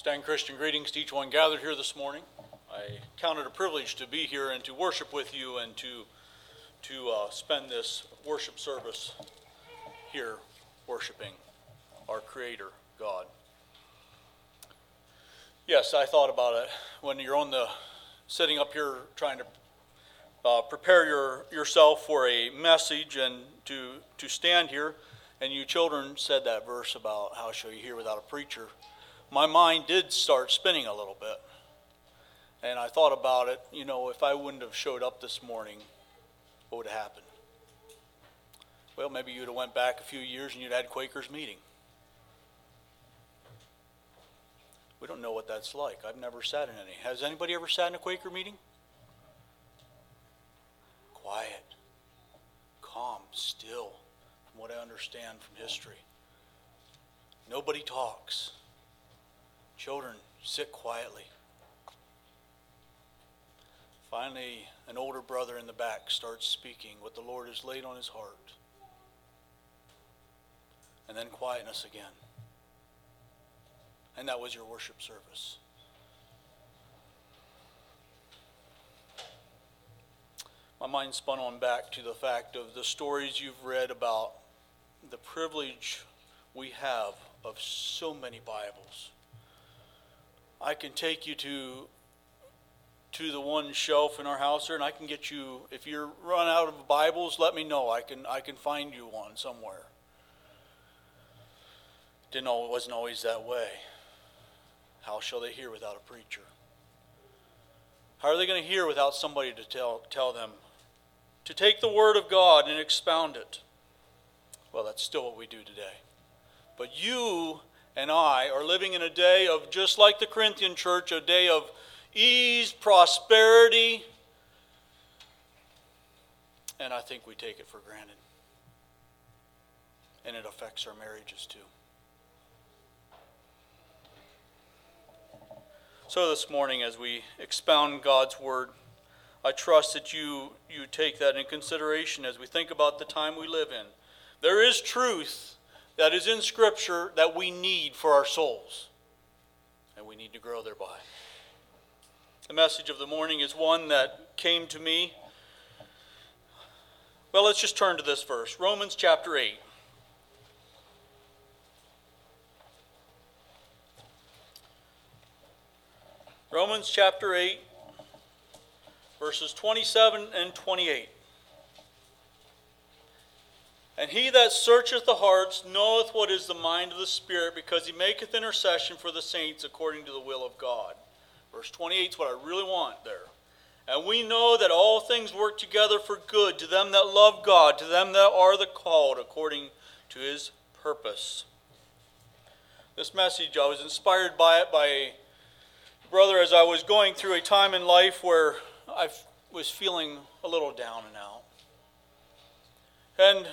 Extend Christian greetings to each one gathered here this morning. I count it a privilege to be here and to worship with you and to spend this worship service here worshiping our Creator, God. Yes, I thought about it when you're sitting up here trying to prepare yourself for a message and to stand here, and you children said that verse about how shall you hear without a preacher. My mind did start spinning a little bit. And I thought about it, if I wouldn't have showed up this morning, what would have happened? Well, maybe you'd have went back a few years and you'd had Quakers meeting. We don't know what that's like. I've never sat in any. Has anybody ever sat in a Quaker meeting? Quiet, calm, still, from what I understand from history. Nobody talks. Children sit quietly. Finally, an older brother in the back starts speaking what the Lord has laid on his heart. And then quietness again. And that was your worship service. My mind spun on back to the fact of the stories you've read about the privilege we have of so many Bibles. I can take you to the one shelf in our house there, and I can get you, if you're run out of Bibles, let me know. I can find you one somewhere. It wasn't always that way. How shall they hear without a preacher? How are they going to hear without somebody to tell them to take the Word of God and expound it? Well, that's still what we do today. But you and I are living in a day of, just like the Corinthian church, a day of ease, prosperity, and I think we take it for granted. And it affects our marriages too. So this morning, as we expound God's Word, I trust that you take that in consideration as we think about the time we live in. There is truth that is in Scripture that we need for our souls, and we need to grow thereby. The message of the morning is one that came to me. Well, let's just turn to this verse, Romans chapter 8. Romans chapter 8, verses 27 and 28. And he that searcheth the hearts knoweth what is the mind of the Spirit, because he maketh intercession for the saints according to the will of God. Verse 28 is what I really want there. And we know that all things work together for good to them that love God, to them that are the called according to his purpose. This message, I was inspired by it by a brother as I was going through a time in life where I was feeling a little down and out. And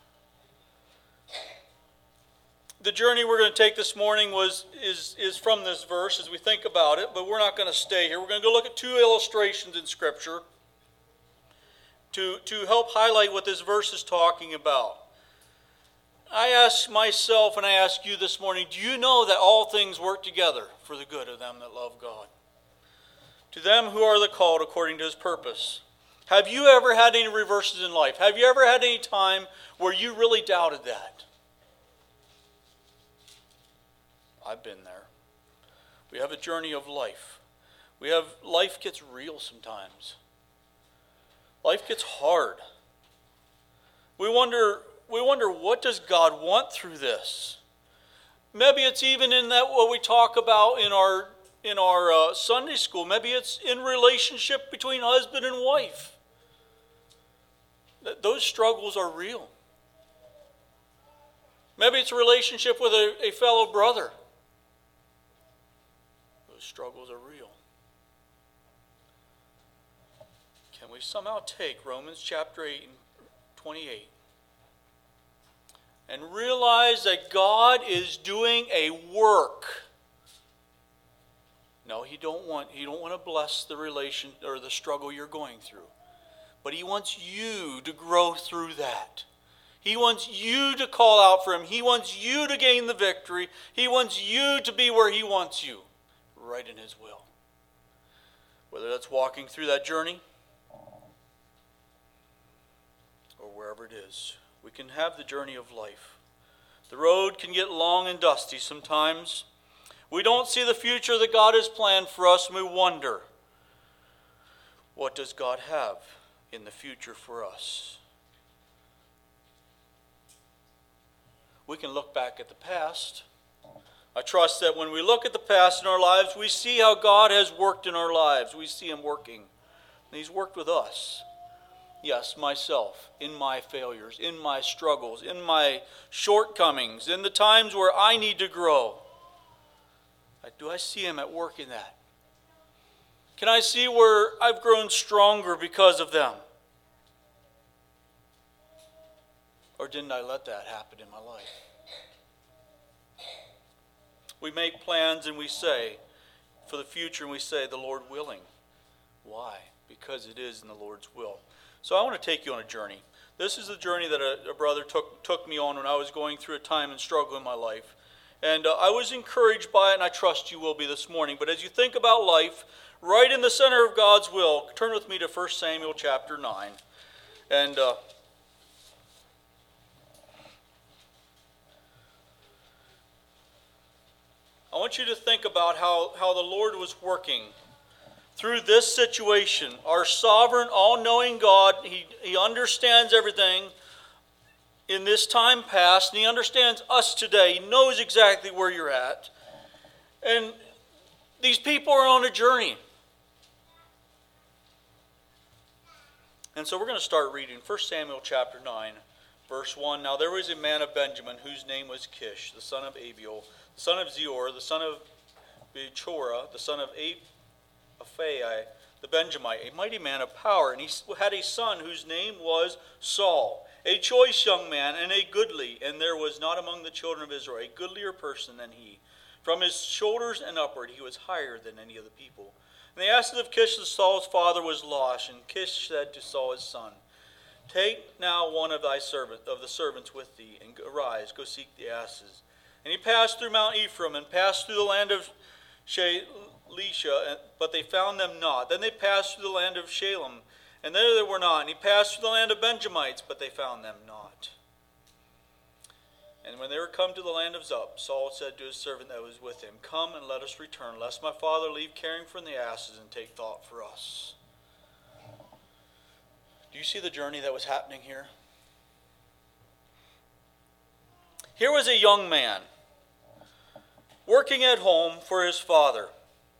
the journey we're going to take this morning is from this verse as we think about it, but we're not going to stay here. We're going to go look at two illustrations in Scripture to help highlight what this verse is talking about. I ask myself and I ask you this morning, do you know that all things work together for the good of them that love God? To them who are the called according to his purpose. Have you ever had any reverses in life? Have you ever had any time where you really doubted that? I've been there. We have a journey of life. Life gets real sometimes. Life gets hard. We wonder what does God want through this? Maybe it's even in that what we talk about in our Sunday school. Maybe it's in relationship between husband and wife. Those struggles are real. Maybe it's a relationship with a fellow brother. Those struggles are real. Can we somehow take Romans chapter 8 and 28 and realize that God is doing a work? No, He don't want to bless the relation or the struggle you're going through. But He wants you to grow through that. He wants you to call out for Him. He wants you to gain the victory. He wants you to be where He wants you. right in His will. Whether that's walking through that journey or wherever it is, we can have the journey of life. The road can get long and dusty sometimes. We don't see the future that God has planned for us, and we wonder, what does God have in the future for us? We can look back at the past. I trust that when we look at the past in our lives, we see how God has worked in our lives. We see Him working. And He's worked with us. Yes, myself, in my failures, in my struggles, in my shortcomings, in the times where I need to grow. Do I see Him at work in that? Can I see where I've grown stronger because of them? Or didn't I let that happen in my life? We make plans and we say, for the future, and we say, the Lord willing. Why? Because it is in the Lord's will. So I want to take you on a journey. This is the journey that a brother took me on when I was going through a time and struggle in my life. And I was encouraged by it, and I trust you will be this morning. But as you think about life, right in the center of God's will, turn with me to 1 Samuel chapter 9. And I want you to think about how the Lord was working through this situation. Our sovereign, all-knowing God, He understands everything in this time past, and He understands us today. He knows exactly where you're at. And these people are on a journey. And so we're going to start reading 1 Samuel chapter 9, verse 1. Now there was a man of Benjamin whose name was Kish, the son of Abiel, the son of Zeor, the son of Bechorah, the son of Aphai, the Benjamite, a mighty man of power. And he had a son whose name was Saul, a choice young man and a goodly. And there was not among the children of Israel a goodlier person than he. From his shoulders and upward he was higher than any of the people. And the asses of Kish, Saul's father, was lost. And Kish said to Saul his son, Take now one of the servants with thee, and arise, go seek the asses. And he passed through Mount Ephraim, and passed through the land of Shalisha, but they found them not. Then they passed through the land of Shalem, and there they were not. And he passed through the land of Benjamites, but they found them not. And when they were come to the land of Zuph, Saul said to his servant that was with him, Come and let us return, lest my father leave caring for the asses and take thought for us. Do you see the journey that was happening here? Here was a young man working at home for his father.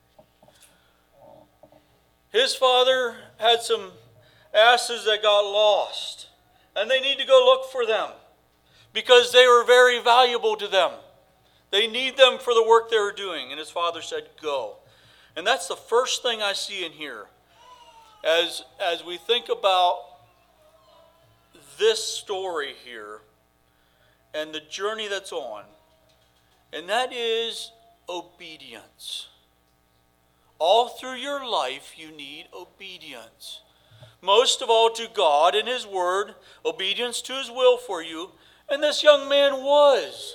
His father had some asses that got lost, and they need to go look for them because they were very valuable to them. They need them for the work they were doing, and his father said, Go. And that's the first thing I see in here. As we think about this story here and the journey that's on, and that is obedience. All through your life, you need obedience. Most of all to God and His Word, obedience to His will for you. And this young man was.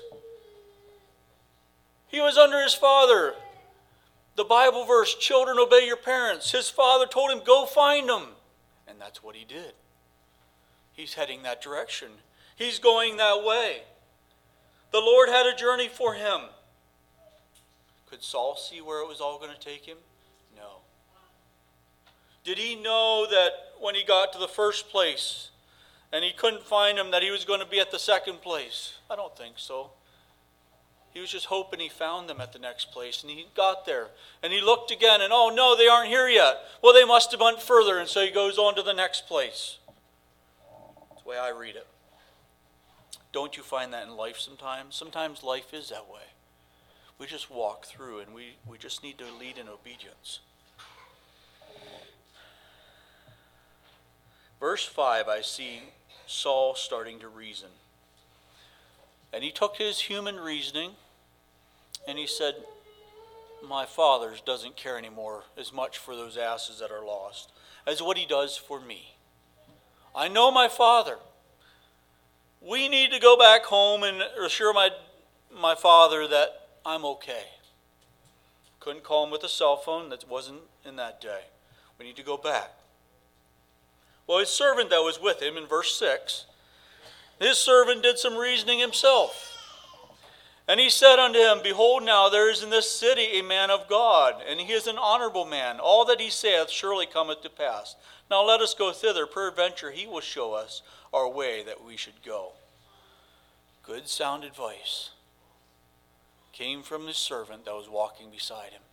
He was under his father. The Bible verse, children, obey your parents. His father told him, go find them. And that's what he did. He's heading that direction. He's going that way. The Lord had a journey for him. Could Saul see where it was all going to take him? No. Did he know that when he got to the first place and he couldn't find him, that he was going to be at the second place? I don't think so. He was just hoping he found them at the next place. And he got there. And he looked again and, oh no, they aren't here yet. Well, they must have went further. And so he goes on to the next place. That's the way I read it. Don't you find that in life sometimes? Sometimes life is that way. We just walk through and we just need to lead in obedience. Verse 5, I see Saul starting to reason. And he took his human reasoning and he said, my father doesn't care anymore as much for those asses that are lost as what he does for me. I know my father. We need to go back home and assure my father that I'm okay. Couldn't call him with a cell phone. That wasn't in that day. We need to go back. Well, his servant that was with him in verse 6, his servant did some reasoning himself. And he said unto him, Behold, now there is in this city a man of God, and he is an honorable man. All that he saith surely cometh to pass. Now let us go thither. Peradventure he will show us our way that we should go. Good sound advice came from his servant that was walking beside him.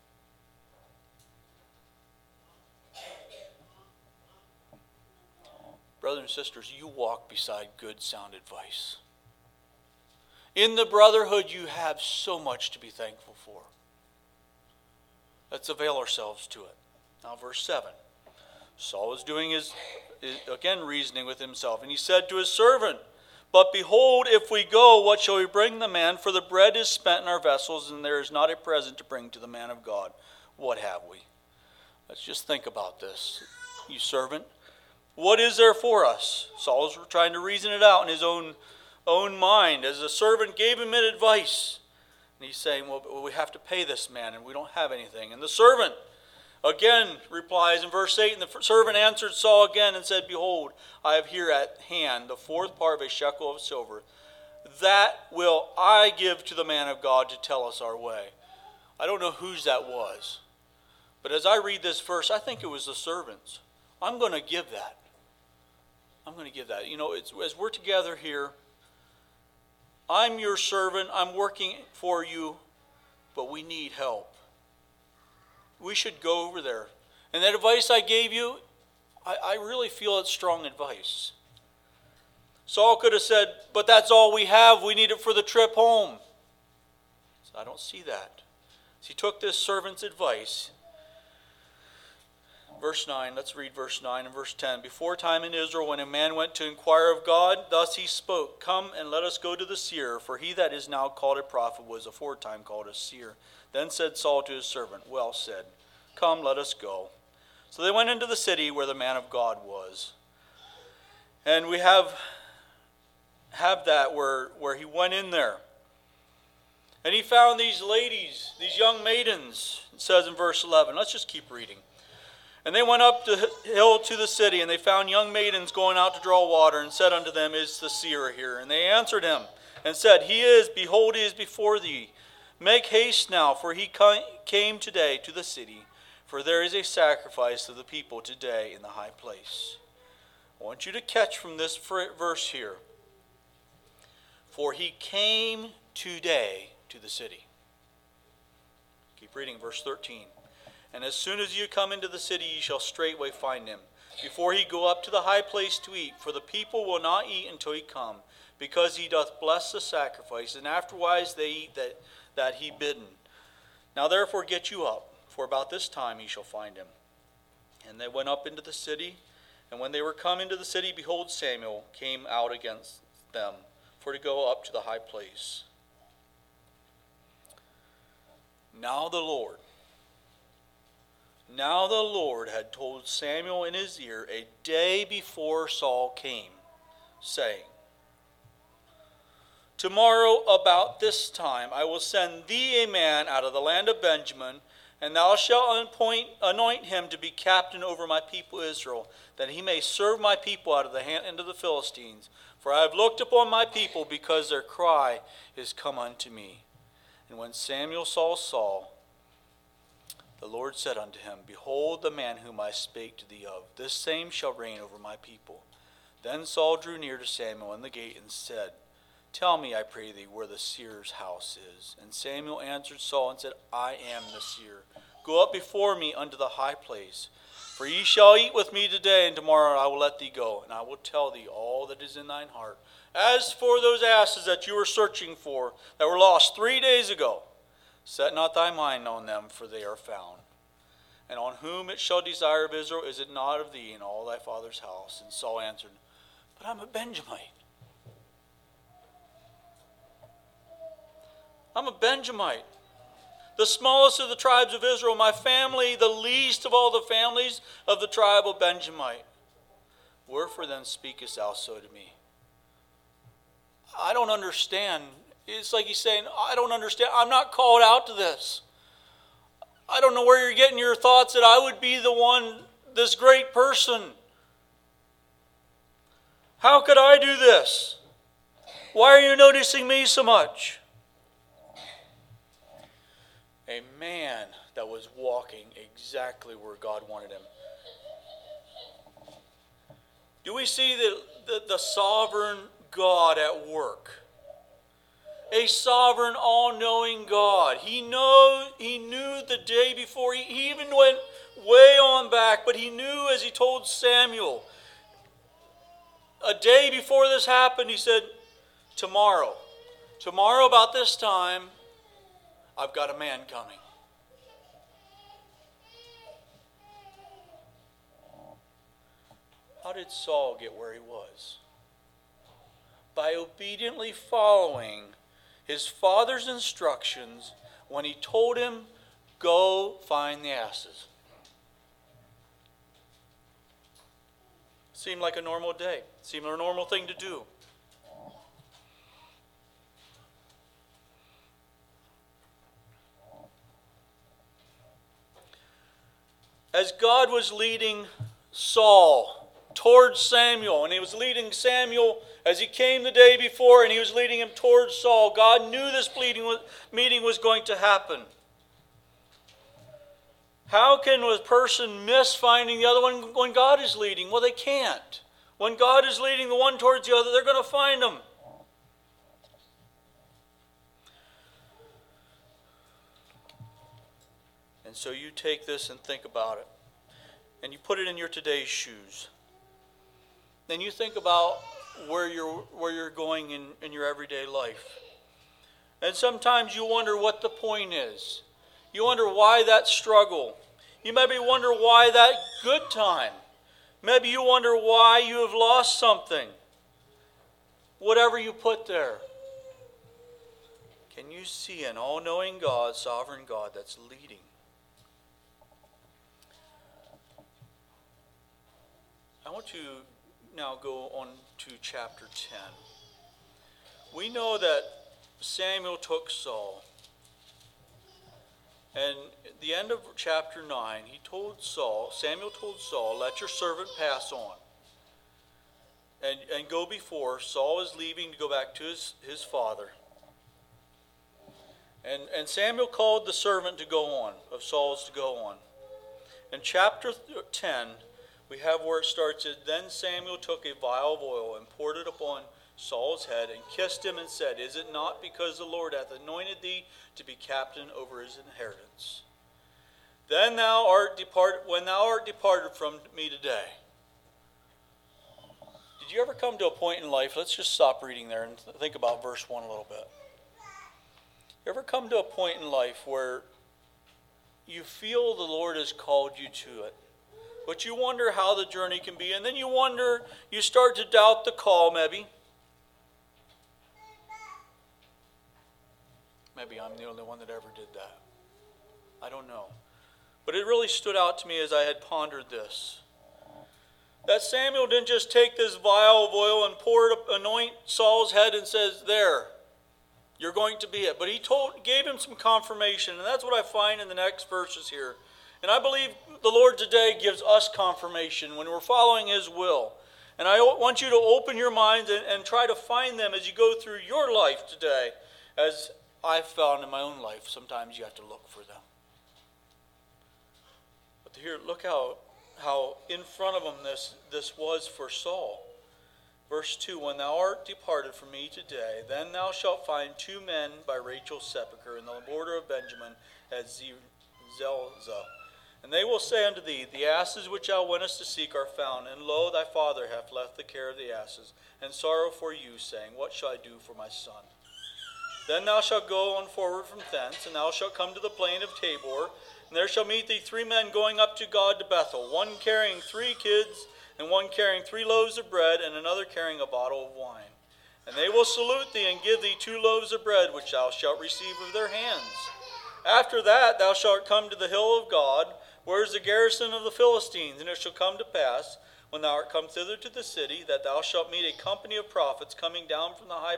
Brothers and sisters, you walk beside good sound advice. In the brotherhood, you have so much to be thankful for. Let's avail ourselves to it. Now, verse 7. Saul was doing his reasoning with himself. And he said to his servant, But behold, if we go, what shall we bring the man? For the bread is spent in our vessels, and there is not a present to bring to the man of God. What have we? Let's just think about this. You servant, what is there for us? Saul was trying to reason it out in his own mind as the servant gave him advice. And he's saying, well, we have to pay this man, and we don't have anything. And the servant again replies in verse 8, And the servant answered Saul again and said, Behold, I have here at hand the fourth part of a shekel of silver. That will I give to the man of God to tell us our way. I don't know whose that was. But as I read this verse, I think it was the servant's. I'm going to give that. I'm going to give that. You know, as we're together here, I'm your servant. I'm working for you, but we need help. We should go over there. And that advice I gave you, I really feel it's strong advice. Saul could have said, but that's all we have. We need it for the trip home. So I don't see that. So he took this servant's advice. Verse 9, let's read verse 9 and verse 10. Before time in Israel, when a man went to inquire of God, thus he spoke, Come and let us go to the seer, for he that is now called a prophet was aforetime called a seer. Then said Saul to his servant, Well said, come, let us go. So they went into the city where the man of God was. And we have that where he went in there. And he found these ladies, these young maidens, it says in verse 11. Let's just keep reading. And they went up the hill to the city, and they found young maidens going out to draw water, and said unto them, Is the seer here? And they answered him, and said, He is, behold, he is before thee. Make haste now, for he came today to the city, for there is a sacrifice of the people today in the high place. I want you to catch from this verse here. For he came today to the city. Keep reading, verse 13. And as soon as you come into the city, ye shall straightway find him, before he go up to the high place to eat. For the people will not eat until he come, because he doth bless the sacrifice, and afterwise they eat that he bidden. Now therefore get you up, for about this time ye shall find him. And they went up into the city, and when they were come into the city, behold, Samuel came out against them, for to go up to the high place. Now the Lord had told Samuel in his ear a day before Saul came, saying, Tomorrow about this time I will send thee a man out of the land of Benjamin, and thou shalt anoint him to be captain over my people Israel, that he may serve my people out of the hand of the Philistines. For I have looked upon my people, because their cry is come unto me. And when Samuel saw Saul, the Lord said unto him, Behold the man whom I spake to thee of, this same shall reign over my people. Then Saul drew near to Samuel in the gate and said, Tell me, I pray thee, where the seer's house is. And Samuel answered Saul and said, I am the seer. Go up before me unto the high place. For ye shall eat with me today, and tomorrow I will let thee go, and I will tell thee all that is in thine heart. As for those asses that you were searching for, that were lost 3 days ago, set not thy mind on them, for they are found. And on whom it shall desire of Israel, is it not of thee in all thy father's house? And Saul answered, But I'm a Benjamite. I'm a Benjamite, the smallest of the tribes of Israel. My family, the least of all the families of the tribe of Benjamite. Wherefore then speakest thou so to me? I don't understand. It's like he's saying, I don't understand. I'm not called out to this. I don't know where you're getting your thoughts that I would be the one, this great person. How could I do this? Why are you noticing me so much? A man that was walking exactly where God wanted him. Do we see the sovereign God at work? A sovereign, all-knowing God. He knew the day before. He even went way on back, but he knew, as he told Samuel, a day before this happened, he said, tomorrow about this time, I've got a man coming. How did Saul get where he was? By obediently following his father's instructions when he told him, go find the asses. Seemed like a normal day. Seemed like a normal thing to do. As God was leading Saul towards Samuel, and he was leading Samuel as he came the day before, and he was leading him towards Saul, God knew this meeting was going to happen. How can a person miss finding the other one when God is leading? Well, they can't. When God is leading the one towards the other, they're going to find them. And so you take this and think about it. And you put it in your today's shoes. Then you think about where you're going in your everyday life. And sometimes you wonder what the point is. You wonder why that struggle. You maybe wonder why that good time. Maybe you wonder why you have lost something. Whatever you put there. Can you see an all-knowing God, sovereign God that's leading? I want to now go on to chapter 10. We know that Samuel took Saul. And at the end of chapter 9, Samuel told Saul, let your servant pass on. And go before. Saul is leaving to go back to his father. And Samuel called the servant to go on, of Saul's to go on. In chapter 10, we have where it starts, then Samuel took a vial of oil and poured it upon Saul's head and kissed him and said, is it not because the Lord hath anointed thee to be captain over his inheritance? Then when thou art departed from me today. Did you ever come to a point in life, let's just stop reading there and think about verse 1 a little bit. You ever come to a point in life where you feel the Lord has called you to it, but you wonder how the journey can be, and then you start to doubt the call maybe. Maybe I'm the only one that ever did that. I don't know. But it really stood out to me as I had pondered this. That Samuel didn't just take this vial of oil and anoint Saul's head and says, there, you're going to be it. But he gave him some confirmation, and that's what I find in the next verses here. And I believe the Lord today gives us confirmation when we're following his will. And I want you to open your minds and try to find them as you go through your life today. As I've found in my own life, sometimes you have to look for them. But here, look how in front of him this was for Saul. Verse 2, when thou art departed from me today, then thou shalt find 2 men by Rachel's sepulchre in the border of Benjamin at Zelzah. And they will say unto thee, the asses which thou wentest to seek are found, and lo, thy father hath left the care of the asses, and sorrow for you, saying, what shall I do for my son? Then thou shalt go on forward from thence, and thou shalt come to the plain of Tabor, and there shall meet thee 3 men going up to God to Bethel, one carrying 3 kids, and one carrying 3 loaves of bread, and another carrying a bottle of wine. And they will salute thee, and give thee 2 loaves of bread, which thou shalt receive of their hands. After that thou shalt come to the hill of God, where is the garrison of the Philistines, and it shall come to pass, when thou art come thither to the city, that thou shalt meet a company of prophets coming down from the high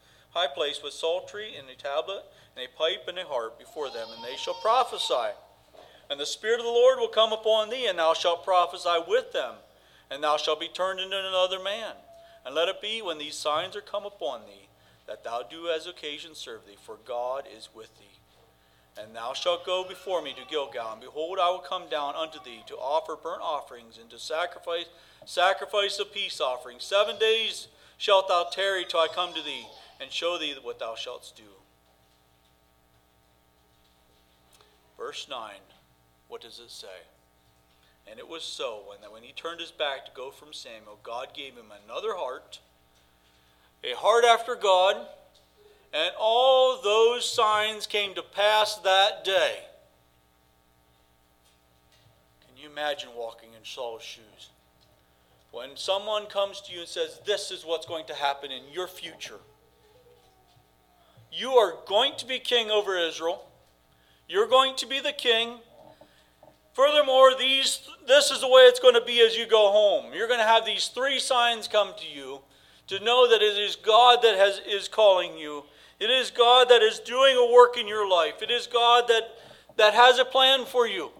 place with psaltery and a tablet and a pipe and a harp before them, and they shall prophesy. And the Spirit of the Lord will come upon thee, and thou shalt prophesy with them, and thou shalt be turned into another man. And let it be, when these signs are come upon thee, that thou do as occasion serve thee, for God is with thee. And thou shalt go before me to Gilgal, and behold, I will come down unto thee to offer burnt offerings, and to sacrifice of peace offerings. 7 days shalt thou tarry till I come to thee, and show thee what thou shalt do. Verse 9, what does it say? And it was so, when he turned his back to go from Samuel, God gave him another heart, a heart after God, and all those signs came to pass that day. Can you imagine walking in Saul's shoes? When someone comes to you and says, this is what's going to happen in your future. You are going to be king over Israel. You're going to be the king. Furthermore, this is the way it's going to be as you go home. You're going to have these 3 signs come to you to know that it is God that is calling you. It is God that is doing a work in your life. It is God that has a plan for you.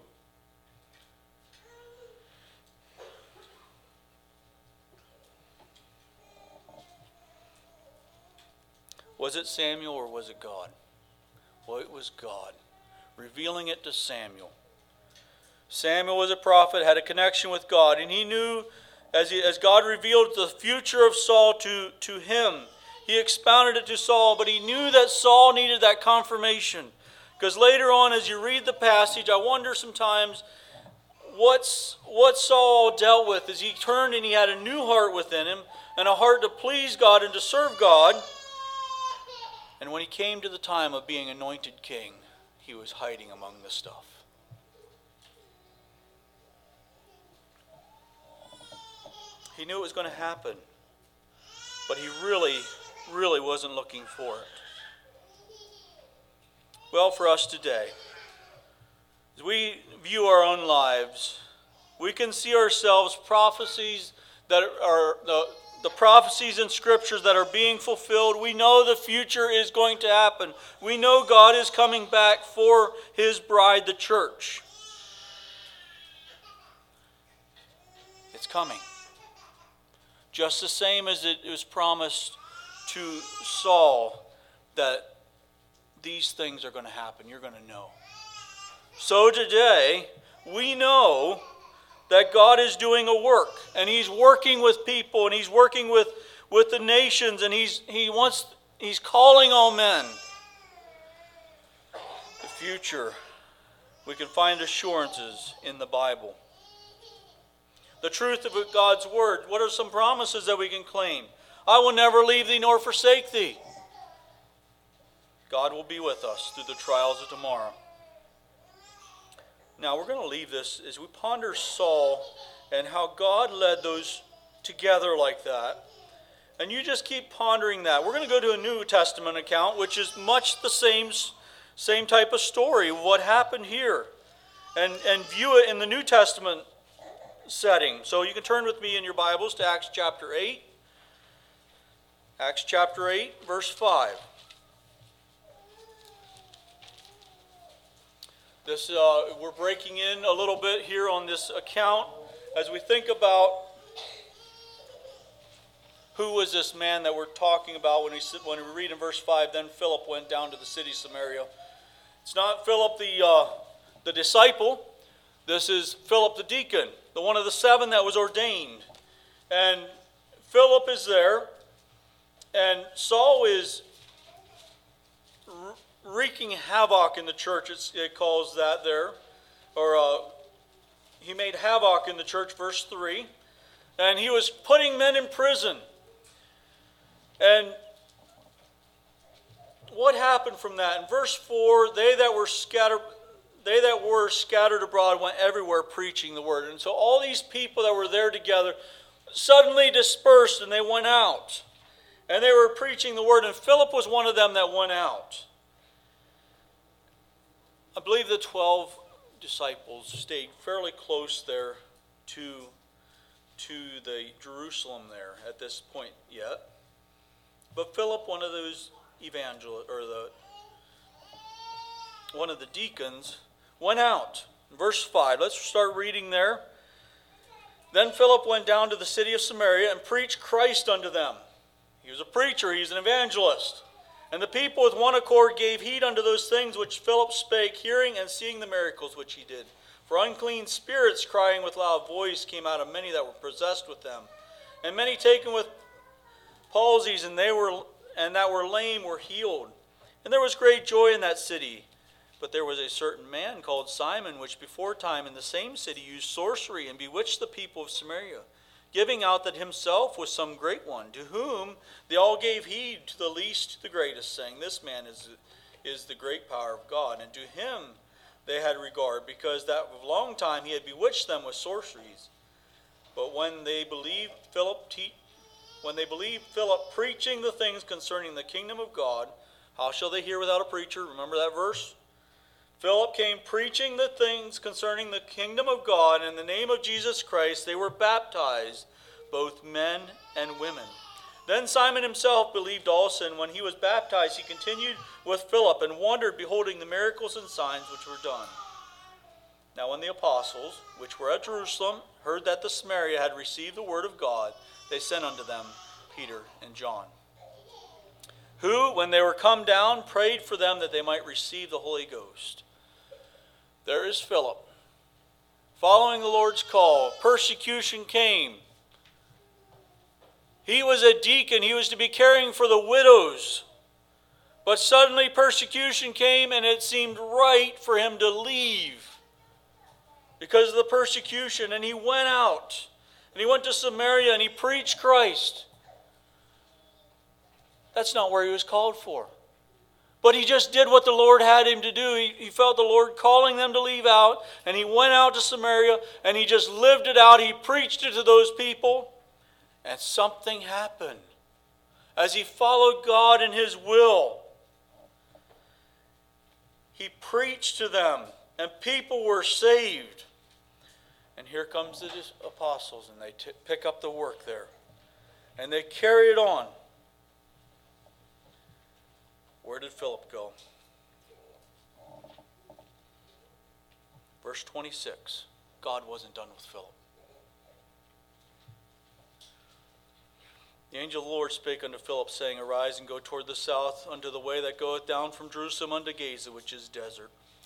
Was it Samuel or was it God? Well, it was God, revealing it to Samuel. Samuel was a prophet, had a connection with God, and he knew, as God revealed the future of Saul to him, he expounded it to Saul, but he knew that Saul needed that confirmation. Because later on, as you read the passage, I wonder sometimes what Saul dealt with as he turned and he had a new heart within him, and a heart to please God and to serve God. And when he came to the time of being anointed king, he was hiding among the stuff. He knew it was going to happen, but he really wasn't looking for it. Well, for us today, as we view our own lives, we can see ourselves prophecies that are the prophecies in scriptures that are being fulfilled. We know the future is going to happen. We know God is coming back for his bride, the church. It's coming. Just the same as it was promised to Saul that these things are going to happen. You're going to know. So today, we know that God is doing a work, and he's working with people, and he's working with the nations, and he's calling all men. The future, we can find assurances in the Bible. The truth of God's word. What are some promises that we can claim? I will never leave thee nor forsake thee. God will be with us through the trials of tomorrow. Now we're going to leave this as we ponder Saul and how God led those together like that. And you just keep pondering that. We're going to go to a New Testament account, which is much the same type of story of what happened here. And view it in the New Testament setting. So you can turn with me in your Bibles to Acts chapter 8. Acts chapter 8, verse 5. We're breaking in a little bit here on this account as we think about who was this man that we're talking about when we read in verse 5, then Philip went down to the city of Samaria. It's not Philip the disciple. This is Philip the deacon, the one of the 7 that was ordained. And Philip is there, and Saul is wreaking havoc in the church, it calls that there. He made havoc in the church, verse 3. And he was putting men in prison. And what happened from that? In verse 4, they that were scattered abroad went everywhere preaching the word. And so all these people that were there together suddenly dispersed and they went out. And they were preaching the word, and Philip was one of them that went out. I believe the 12 disciples stayed fairly close there to the Jerusalem there at this point yet. But Philip, one of those evangelists, one of the deacons, went out. Verse 5, let's start reading there. Then Philip went down to the city of Samaria and preached Christ unto them. He was a preacher, he's an evangelist. And the people with one accord gave heed unto those things which Philip spake, hearing and seeing the miracles which he did. For unclean spirits, crying with loud voice, came out of many that were possessed with them. And many taken with palsies, and that were lame were healed. And there was great joy in that city. But there was a certain man called Simon, which before time in the same city used sorcery, and bewitched the people of Samaria, giving out that himself was some great one, to whom they all gave heed, to the least to the greatest, saying, This man is the great power of God. And to him they had regard, because that of long time he had bewitched them with sorceries. But when they believed Philip preaching the things concerning the kingdom of God, how shall they hear without a preacher? Remember that verse? Philip came preaching the things concerning the kingdom of God, and in the name of Jesus Christ they were baptized, both men and women. Then Simon himself believed also, and when he was baptized he continued with Philip, and wondered, beholding the miracles and signs which were done. Now when the apostles, which were at Jerusalem, heard that the Samaria had received the word of God, they sent unto them Peter and John, who, when they were come down, prayed for them that they might receive the Holy Ghost. There is Philip, following the Lord's call. Persecution came. He was a deacon. He was to be caring for the widows. But suddenly persecution came, and it seemed right for him to leave because of the persecution. And he went out, and he went to Samaria, and he preached Christ. That's not where he was called for. But he just did what the Lord had him to do. He felt the Lord calling them to leave out, and he went out to Samaria, and he just lived it out. He preached it to those people, and something happened as he followed God and his will. He preached to them, and people were saved. And here comes the apostles, and they pick up the work there, and they carry it on. Where did Philip go? Verse 26. God wasn't done with Philip. The angel of the Lord spake unto Philip, saying, Arise and go toward the south unto the way that goeth down from Jerusalem unto Gaza, which is desert.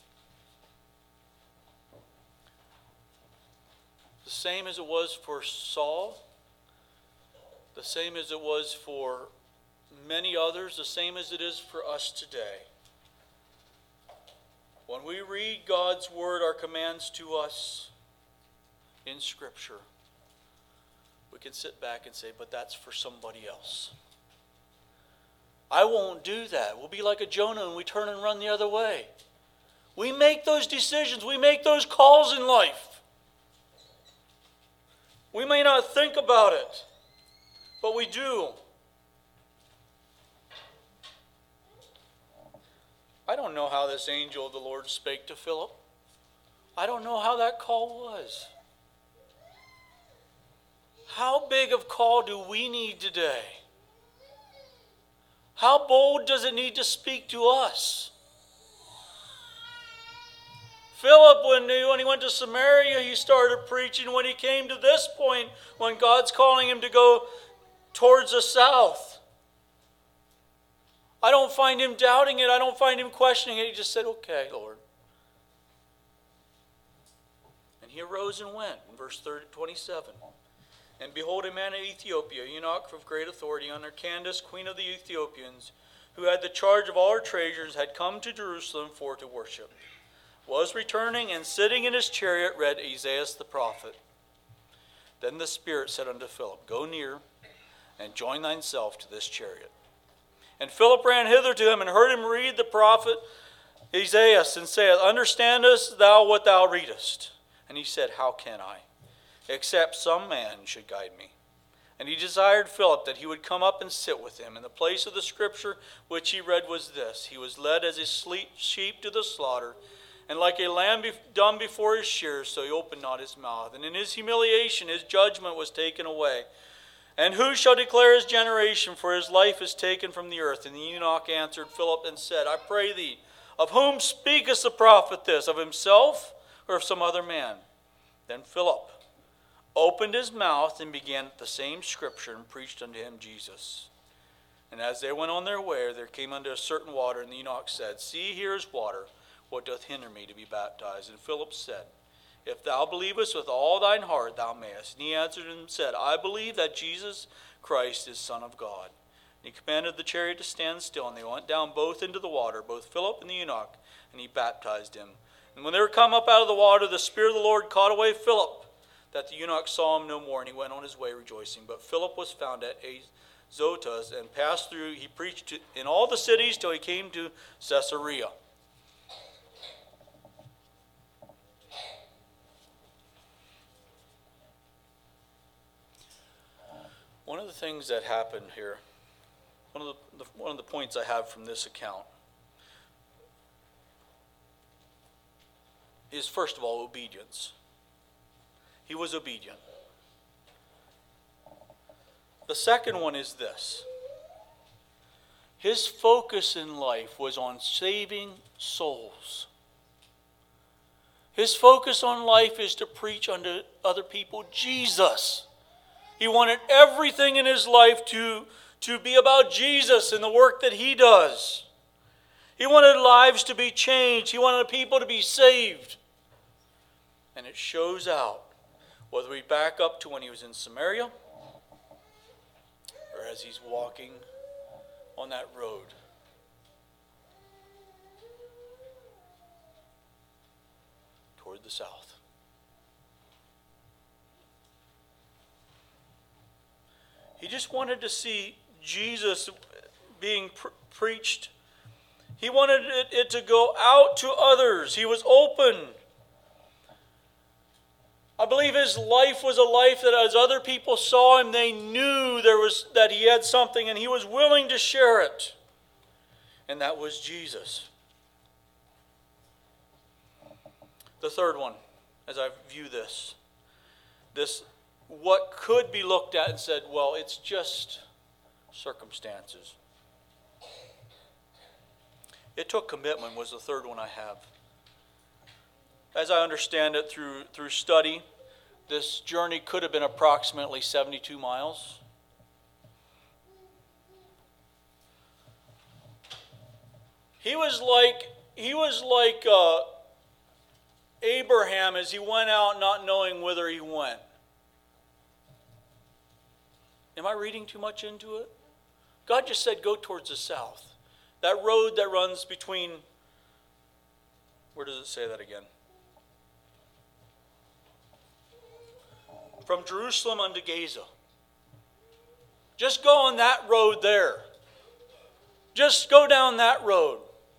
The same as it was for Saul, the same as it was for many others, the same as it is for us today. When we read God's word, our commands to us in Scripture, we can sit back and say, but that's for somebody else. I won't do that. We'll be like a Jonah and we turn and run the other way. We make those decisions. We make those calls in life. We may not think about it, but we do. I don't know how this angel of the Lord spake to Philip. I don't know how that call was. How big of call do we need today? How bold does it need to speak to us? Philip, when he went to Samaria, he started preaching. When he came to this point, when God's calling him to go towards the south, I don't find him doubting it. I don't find him questioning it. He just said, okay, Lord. And he arose and went, in verse 27. And behold, a man in Ethiopia, eunuch of great authority, under Candace, queen of the Ethiopians, who had the charge of all her treasures, had come to Jerusalem for to worship, was returning, and sitting in his chariot read Isaiah the prophet. Then the Spirit said unto Philip, Go near, and join thyself to this chariot. And Philip ran hither to him, and heard him read the prophet Isaiah, and saith, Understandest thou what thou readest? And he said, How can I, except some man should guide me? And he desired Philip that he would come up and sit with him. And the place of the scripture which he read was this: He was led as a sheep to the slaughter, and like a lamb dumb before his shearers, so he opened not his mouth. And in his humiliation his judgment was taken away. And who shall declare his generation? For his life is taken from the earth. And the eunuch answered Philip and said, I pray thee, of whom speaketh the prophet this? Of himself or of some other man? Then Philip opened his mouth and began the same scripture and preached unto him Jesus. And as they went on their way, there came unto a certain water, and the eunuch said, See, here is water. What doth hinder me to be baptized? And Philip said, If thou believest with all thine heart, thou mayest. And he answered and said, I believe that Jesus Christ is Son of God. And he commanded the chariot to stand still, and they went down both into the water, both Philip and the eunuch, and he baptized him. And when they were come up out of the water, the Spirit of the Lord caught away Philip, that the eunuch saw him no more, and he went on his way rejoicing. But Philip was found at Azotus, and passed through, he preached in all the cities till he came to Caesarea. One of the things that happened here, one of the points I have from this account, is first of all obedience. He was obedient. The second one is this. His focus in life was on saving souls. His focus on life is to preach unto other people Jesus. He wanted everything in his life to be about Jesus and the work that he does. He wanted lives to be changed. He wanted people to be saved. And it shows out, whether we back up to when he was in Samaria, or as he's walking on that road. Toward the south. He just wanted to see Jesus being preached. He wanted it to go out to others. He was open. I believe his life was a life that as other people saw him, they knew that he had something, and he was willing to share it. And that was Jesus. The third one, as I view this what could be looked at and said, well, it's just circumstances. It took commitment was the third one I have. As I understand it through study, this journey could have been approximately 72 miles. He was like Abraham as he went out not knowing whither he went. Am I reading too much into it? God just said go towards the south. That road that runs between, where does it say that again? From Jerusalem unto Gaza. Just go on that road there. Just go down that road.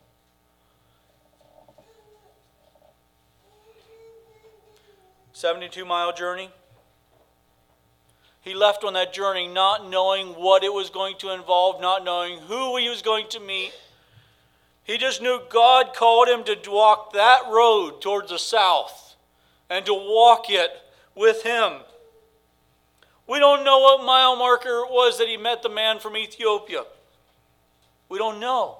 $72-mile journey. He left on that journey not knowing what it was going to involve, not knowing who he was going to meet. He just knew God called him to walk that road towards the south and to walk it with him. We don't know what mile marker it was that he met the man from Ethiopia. We don't know.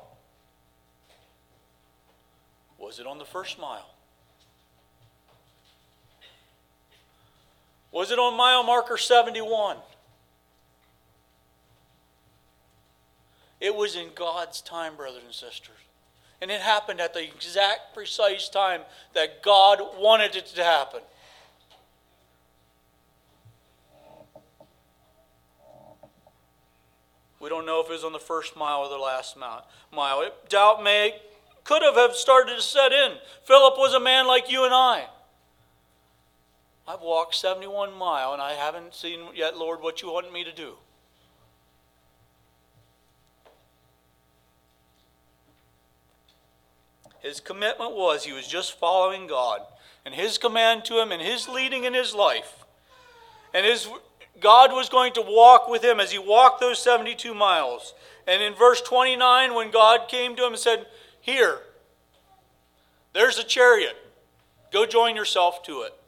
Was it on the first mile? Was it on mile marker 71? It was in God's time, brothers and sisters. And it happened at the exact precise time that God wanted it to happen. We don't know if it was on the first mile or the last mile. Doubt could have started to set in. Philip was a man like you and I. I've walked 71 miles and I haven't seen yet, Lord, what you want me to do. His commitment was he was just following God and his command to him and his leading in his life. And God was going to walk with him as he walked those 72 miles. And in verse 29, when God came to him and said, "Here, there's a chariot. Go join yourself to it."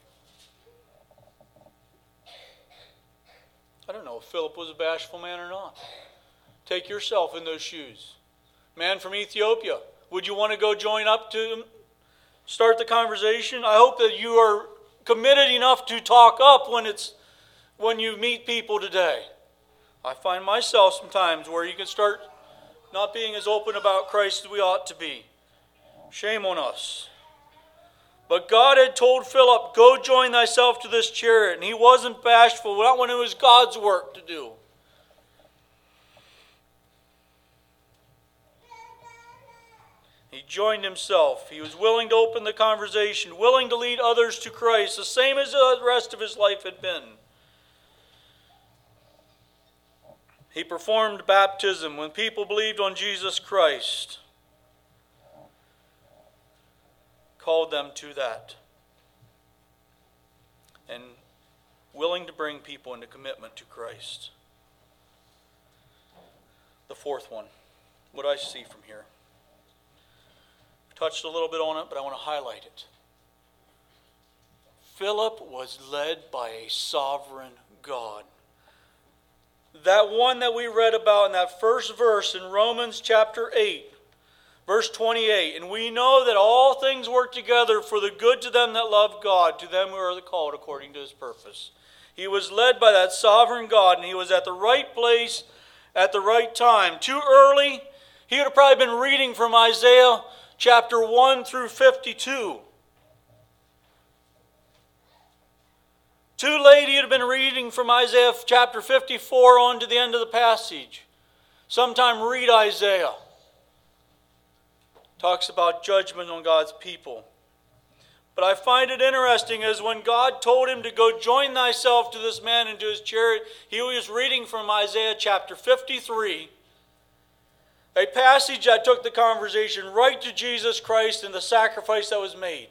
I don't know if Philip was a bashful man or not. Take yourself in those shoes. Man from Ethiopia, would you want to go join up to start the conversation. I hope that you are committed enough to talk up when you meet people today. I find myself sometimes where you can start not being as open about Christ as we ought to be. Shame on us. But God had told Philip, go join thyself to this chariot. And he wasn't bashful, not when it was God's work to do. He joined himself. He was willing to open the conversation, willing to lead others to Christ, the same as the rest of his life had been. He performed baptism when people believed on Jesus Christ. Called them to that. And willing to bring people into commitment to Christ. The fourth one, what I see from here. Touched a little bit on it, but I want to highlight it. Philip was led by a sovereign God. That one that we read about in that first verse in Romans chapter 8, verse 28. And we know that all things work together for the good to them that love God, to them who are called according to his purpose. He was led by that sovereign God, and he was at the right place at the right time. Too early, he would have probably been reading from Isaiah chapter 1 through 52. Too late, he'd have been reading from Isaiah chapter 54 on to the end of the passage. Sometime read Isaiah. Talks about judgment on God's people. But I find it interesting as when God told him to go join thyself to this man and to his chariot, he was reading from Isaiah chapter 53. A passage that took the conversation right to Jesus Christ and the sacrifice that was made.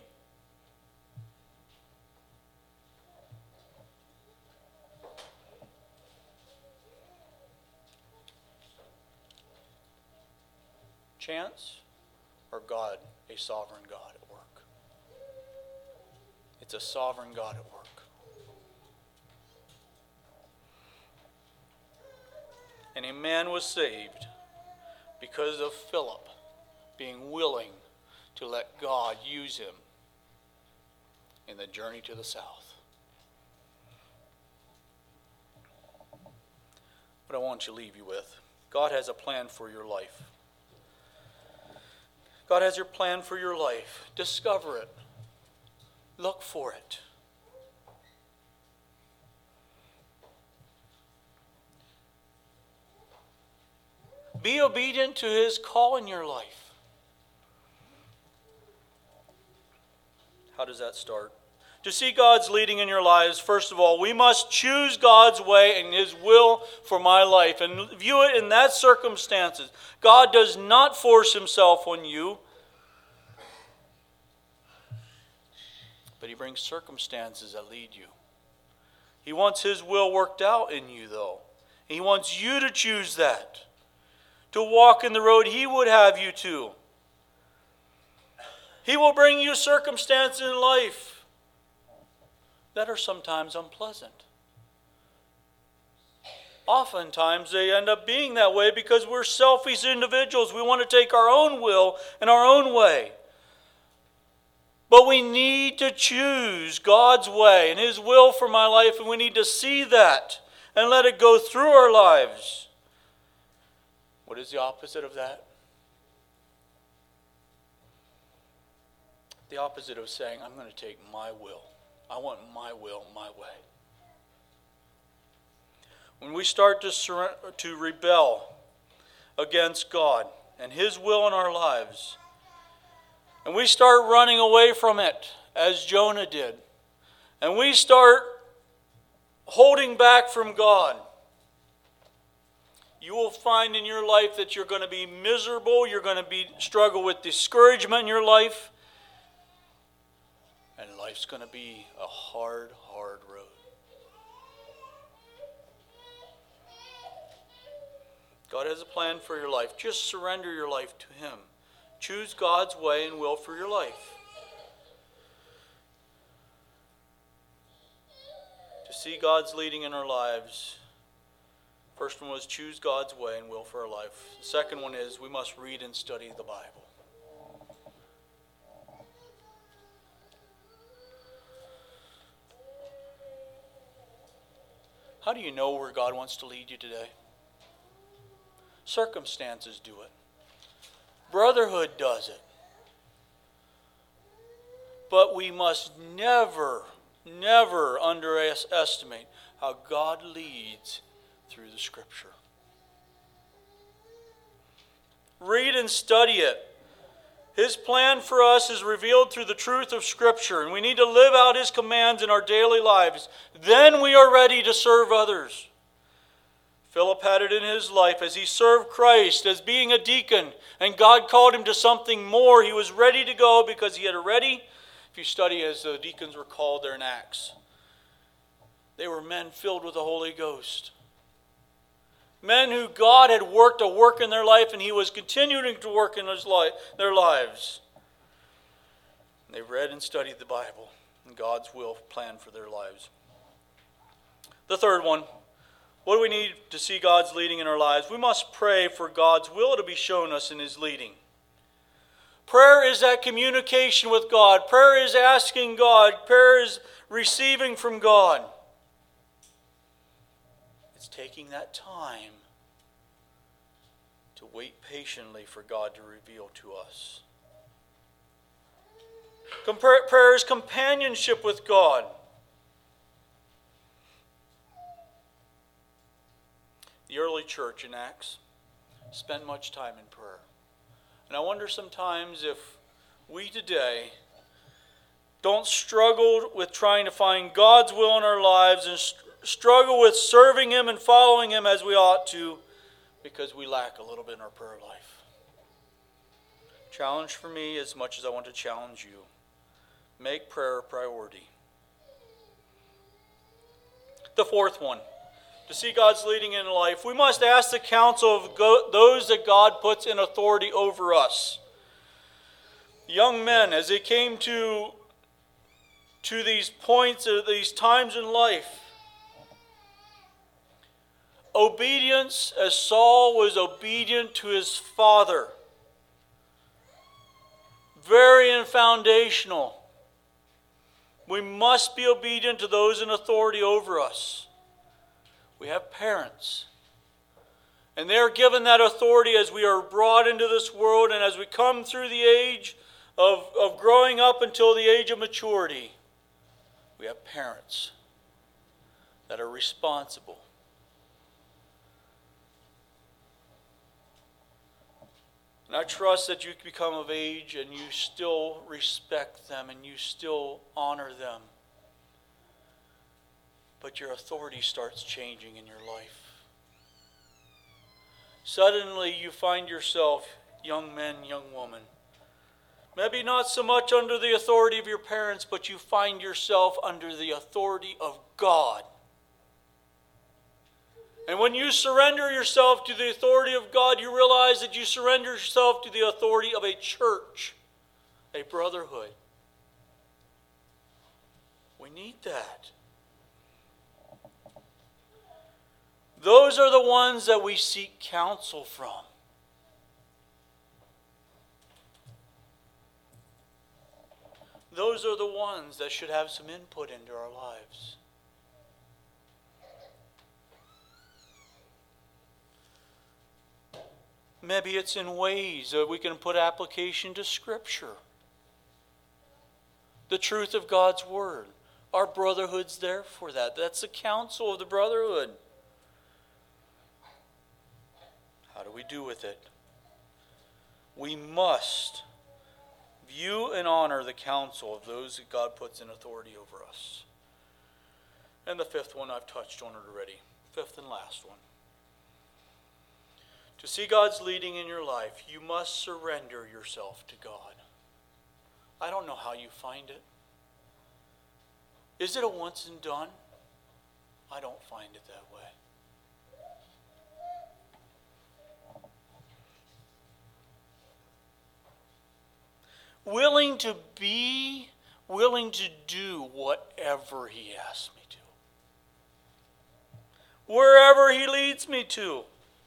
Chance or God, a sovereign God at work? It's a sovereign God at work. And a man was saved because of Philip being willing to let God use him in the journey to the south. What I want to leave you with, God has a plan for your life. God has your plan for your life. Discover it. Look for it. Be obedient to his call in your life. How does that start? To see God's leading in your lives, first of all, we must choose God's way and his will for my life and view it in that circumstances. God does not force himself on you, but he brings circumstances that lead you. He wants his will worked out in you, though. He wants you to choose that, to walk in the road he would have you to. He will bring you circumstances in life that are sometimes unpleasant. Oftentimes they end up being that way because we're selfish individuals. We want to take our own will and our own way. But we need to choose God's way and his will for my life, and we need to see that and let it go through our lives. What is the opposite of that? The opposite of saying, I'm going to take my will. I want my will, my way. When we start to rebel against God and his will in our lives, and we start running away from it, as Jonah did, and we start holding back from God, you will find in your life that you're going to be miserable, you're going to struggle with discouragement in your life, and life's going to be a hard, hard road. God has a plan for your life. Just surrender your life to him. Choose God's way and will for your life. To see God's leading in our lives, first one was choose God's way and will for our life. The second one is we must read and study the Bible. How do you know where God wants to lead you today? Circumstances do it. Brotherhood does it. But we must never underestimate how God leads through the Scripture. Read and study it. His plan for us is revealed through the truth of Scripture, and we need to live out His commands in our daily lives. Then we are ready to serve others. Philip had it in his life as he served Christ as being a deacon, and God called him to something more. He was ready to go because he had already, if you study as the deacons were called there in Acts, they were men filled with the Holy Ghost. Men who God had worked a work in their life, and He was continuing to work in their lives. They read and studied the Bible and God's will planned for their lives. The third one, what do we need to see God's leading in our lives? We must pray for God's will to be shown us in His leading. Prayer is that communication with God. Prayer is asking God. Prayer is receiving from God. It's taking that time to wait patiently for God to reveal to us. Prayer is companionship with God. The early church in Acts spent much time in prayer. And I wonder sometimes if we today don't struggle with trying to find God's will in our lives and struggle with serving Him and following Him as we ought to, because we lack a little bit in our prayer life. Challenge for me as much as I want to challenge you. Make prayer a priority. The fourth one, to see God's leading in life, we must ask the counsel of those that God puts in authority over us. Young men, as they came to these points, these times in life, obedience, as Saul was obedient to his father, very foundational. We must be obedient to those in authority over us. We have parents, and they are given that authority as we are brought into this world and as we come through the age of growing up until the age of maturity. We have parents that are responsible. And I trust that you become of age and you still respect them and you still honor them. But your authority starts changing in your life. Suddenly you find yourself, young men, young woman, maybe not so much under the authority of your parents, but you find yourself under the authority of God. And when you surrender yourself to the authority of God, you realize that you surrender yourself to the authority of a church, a brotherhood. We need that. Those are the ones that we seek counsel from. Those are the ones that should have some input into our lives. Maybe it's in ways that we can put application to Scripture. The truth of God's Word. Our brotherhood's there for that. That's the counsel of the brotherhood. How do we do with it? We must view and honor the counsel of those that God puts in authority over us. And the fifth one, I've touched on it already. Fifth and last one. To see God's leading in your life, you must surrender yourself to God. I don't know how you find it. Is it a once and done? I don't find it that way. Willing to do whatever He asks me to. Wherever He leads me to.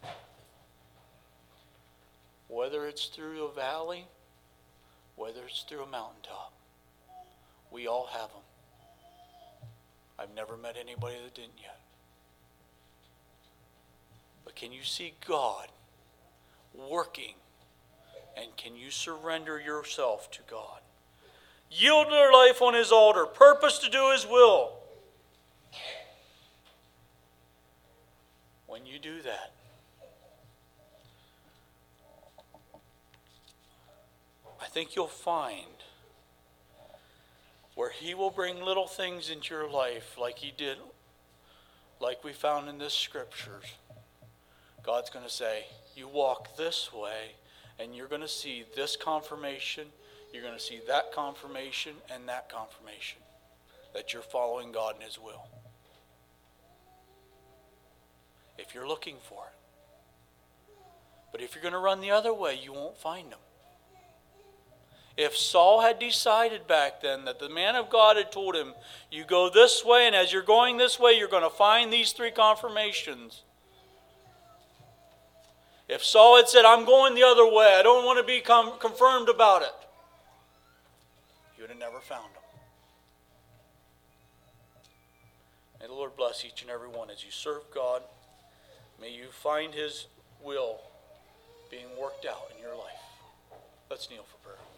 Whether it's through a valley, whether it's through a mountaintop. We all have them. I've never met anybody that didn't yet. But can you see God working? And can you surrender yourself to God? Yield their life on His altar. Purpose to do His will. When you do that, I think you'll find where He will bring little things into your life like He did, like we found in this scriptures. God's going to say, you walk this way, and you're going to see this confirmation, you're going to see that confirmation, and that confirmation, that you're following God in His will. If you're looking for it. But if you're going to run the other way, you won't find them. If Saul had decided back then that the man of God had told him, you go this way, and as you're going this way, you're going to find these 3 confirmations. If Saul had said, I'm going the other way, I don't want to be confirmed about it, he would have never found them. May the Lord bless each and every one as you serve God. May you find His will being worked out in your life. Let's kneel for prayer.